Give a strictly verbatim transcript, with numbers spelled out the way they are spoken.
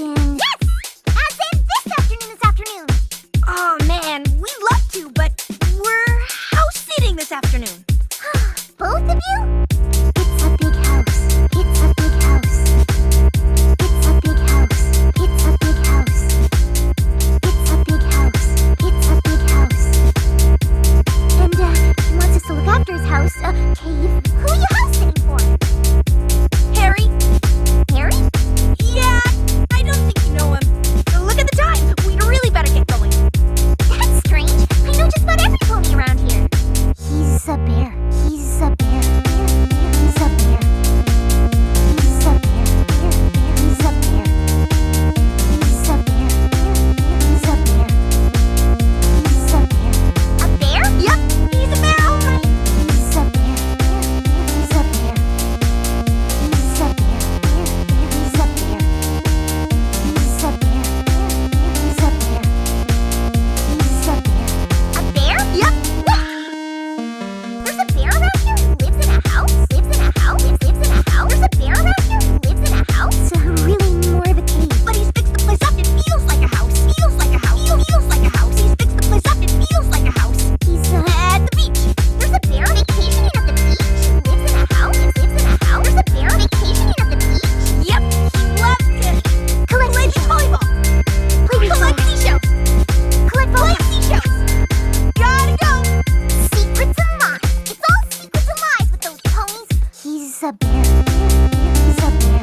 weekend. Yes! As in this afternoon this afternoon. Oh man, we'd love to, but we're house sitting this afternoon. Both of you? It's a big house. It's a big house. It's a big house. It's a big house. It's a big house. It's a big house. And, uh, he wants us to look after his house, uh, cave. Who are you house sitting for? Harry? Harry? Yeah, I don't think you know him. Look at the time. We'd really better get going. That's strange. I know just about every pony around here. He's a bear. He's a bear. He's a bear. He's a bear. He's a bear. He's a bear. He's a bear. He's a bear. A bear? Yep, he's a bear, all right. He's a bear. He's a bear. He's a bear. He's a bear. He's a bear. He's a bear. He's a bear. A bear? Yep. There's a bear around here who lives in a house? Lives in a house? Lives, lives in a house? There's a bear around here who lives in a house? It's uh, really more of a cave. But he's fixed the place up. It feels like a house. Feels like a house. Feels, feels like a house. He's fixed the place up. It feels like a house. He's uh, At the beach. There's a bear vacationing at the beach who lives in a house? Lives, lives in a house? There's a bear vacationing at the beach? Yep, he loves to Collect play beach seashells. volleyball. Play beach Collect volleyball. seashells. Collect Play volleyball. seashells. Gotta go. Secrets of mine. It's all secrets of lies with those ponies. he's a bear. He's a bear.